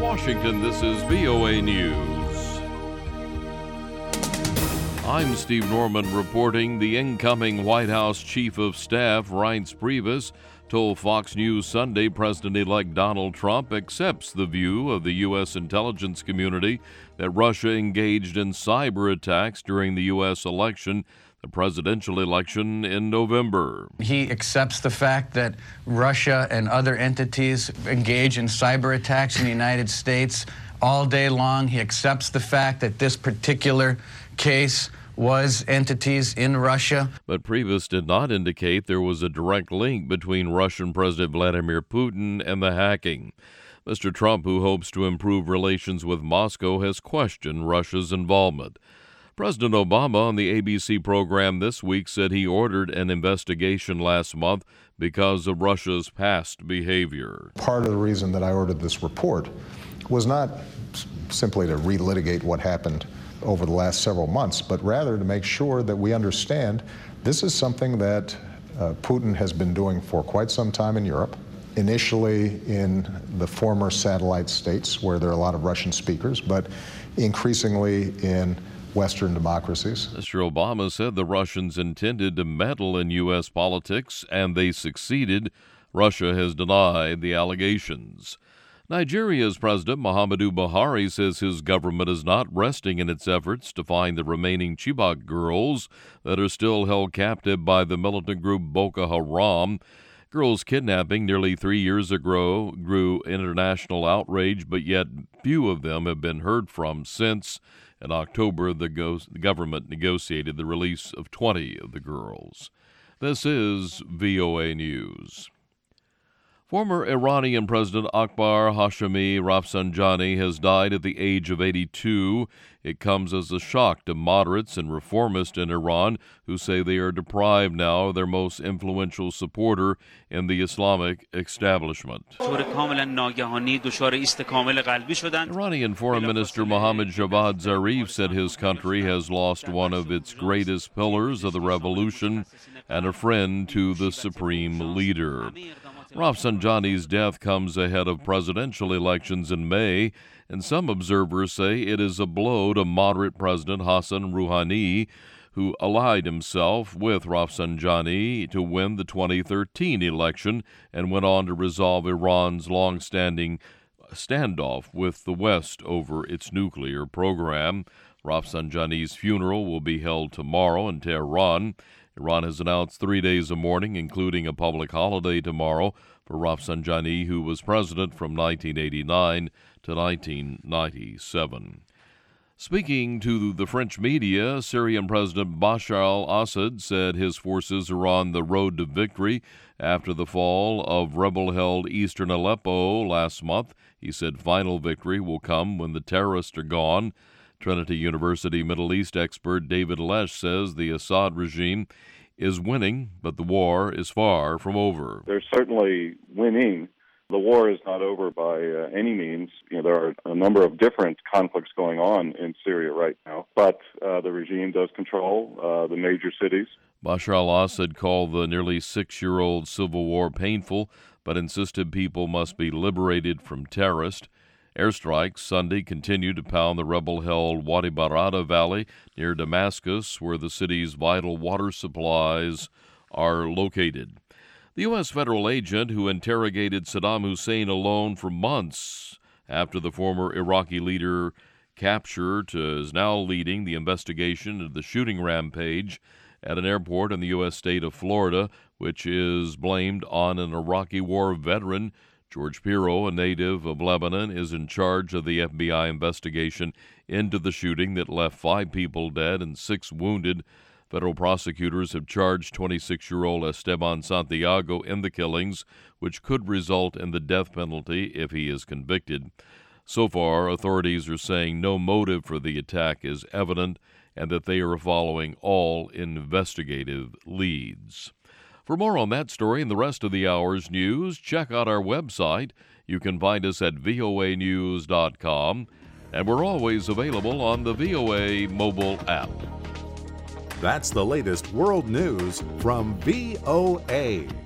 Washington, this is VOA News. I'm Steve Norman reporting. The incoming White House Chief of Staff, Reince Priebus, told Fox News Sunday President-elect Donald Trump accepts the view of the U.S. intelligence community that Russia engaged in cyber attacks during the U.S. election, the presidential election in November. He accepts the fact that Russia and other entities engage in cyber attacks in the United States all day long. He accepts the fact that this particular case was entities in Russia. But Priebus did not indicate there was a direct link between Russian President Vladimir Putin and the hacking. Mr. Trump, who hopes to improve relations with Moscow, has questioned Russia's involvement. President Obama on the ABC program this week said he ordered an investigation last month because of Russia's past behavior. Part of the reason that I ordered this report was not simply to relitigate what happened over the last several months, but rather to make sure that we understand this is something that Putin has been doing for quite some time in Europe, initially in the former satellite states where there are a lot of Russian speakers, but increasingly in Western democracies. Mr. Obama said the Russians intended to meddle in U.S. politics, and they succeeded. Russia has denied the allegations. Nigeria's President Muhammadu Buhari says his government is not resting in its efforts to find the remaining Chibok girls that are still held captive by the militant group Boko Haram. Girls' kidnapping nearly 3 years ago grew international outrage, but yet few of them have been heard from since. In October, the government negotiated the release of 20 of the girls. This is VOA News. Former Iranian President Akbar Hashemi Rafsanjani has died at the age of 82. It comes as a shock to moderates and reformists in Iran who say they are deprived now of their most influential supporter in the Islamic establishment. Iranian Foreign Minister Mohammad Javad Zarif said his country has lost one of its greatest pillars of the revolution and a friend to the supreme leader. Rafsanjani's death comes ahead of presidential elections in May, and some observers say it is a blow to moderate President Hassan Rouhani, who allied himself with Rafsanjani to win the 2013 election and went on to resolve Iran's long-standing standoff with the West over its nuclear program. Rafsanjani's funeral will be held tomorrow in Tehran. Iran has announced 3 days of mourning, including a public holiday tomorrow, for Rafsanjani, who was president from 1989 to 1997. Speaking to the French media, Syrian President Bashar al-Assad said his forces are on the road to victory after the fall of rebel-held eastern Aleppo last month. He said final victory will come when the terrorists are gone. Trinity University Middle East expert David Lesh says the Assad regime is winning, but the war is far from over. They're certainly winning. The war is not over by any means. There are a number of different conflicts going on in Syria right now, but the regime does control the major cities. Bashar al-Assad called the nearly 6-year-old civil war painful, but insisted people must be liberated from terrorists. Airstrikes Sunday continued to pound the rebel-held Wadi Barada Valley near Damascus, where the city's vital water supplies are located. The U.S. federal agent who interrogated Saddam Hussein alone for months after the former Iraqi leader captured is now leading the investigation into the shooting rampage at an airport in the U.S. state of Florida, which is blamed on an Iraqi war veteran. George Pirro, a native of Lebanon, is in charge of the FBI investigation into the shooting that left 5 people dead and 6 wounded. Federal prosecutors have charged 26-year-old Esteban Santiago in the killings, which could result in the death penalty if he is convicted. So far, authorities are saying no motive for the attack is evident and that they are following all investigative leads. For more on that story and the rest of the hour's news, check out our website. You can find us at voanews.com, and we're always available on the VOA mobile app. That's the latest world news from VOA.